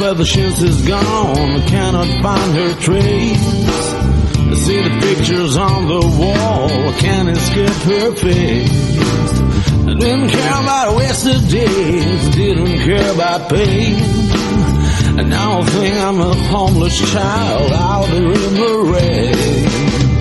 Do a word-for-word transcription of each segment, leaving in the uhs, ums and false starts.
but she is gone. I cannot find her trace. I see the pictures on the wall. I can't escape her face. I didn't care about wasted days. Didn't care about pain. And now I think I'm a homeless child out there in the rain.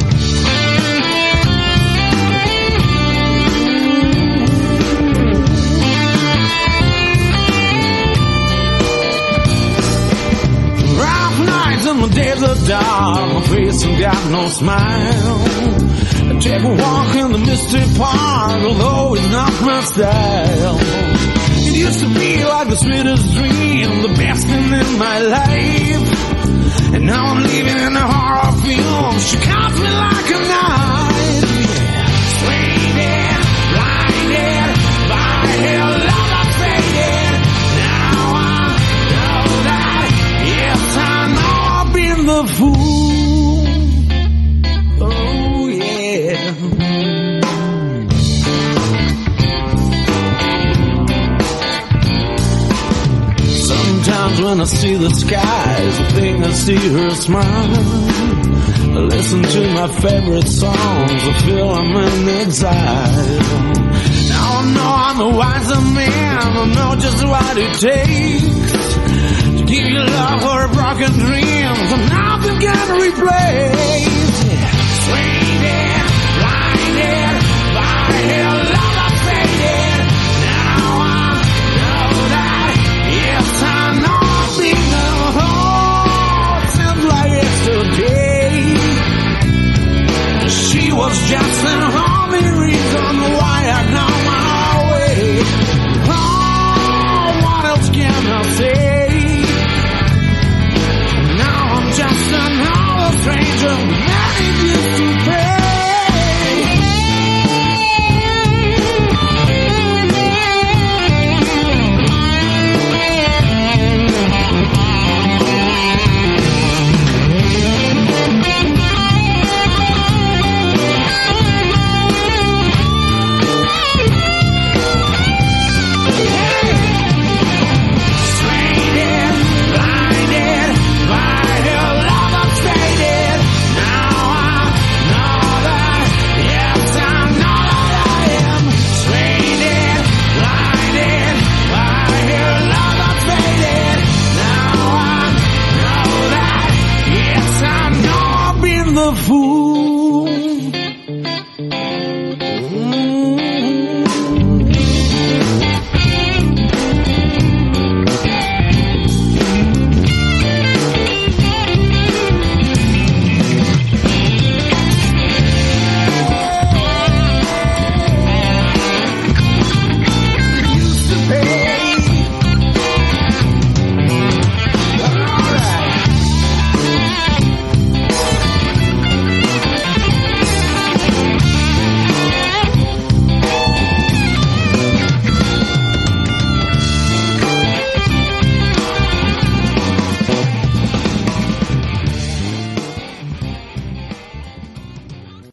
And my days are dark, my face ain't got no smile. I take a walk in the misty park, although it's not my style. It used to be like the sweetest dream, the best thing in my life. And now I'm living in a horror film. She cuts me like a knife. Swayed, blinded by her love, I faded. Now I know that, yes I know the fool. Oh yeah. Sometimes when I see the skies, I think I see her smile. I listen to my favorite songs, I feel I'm in exile. Now I know I'm a wiser man, I know just what it takes. Give your love for a broken dream, for nothing can replace. Swayed, blinded by her love, I faded. Now I know that, yes I know I've been alone since like yesterday. She was just an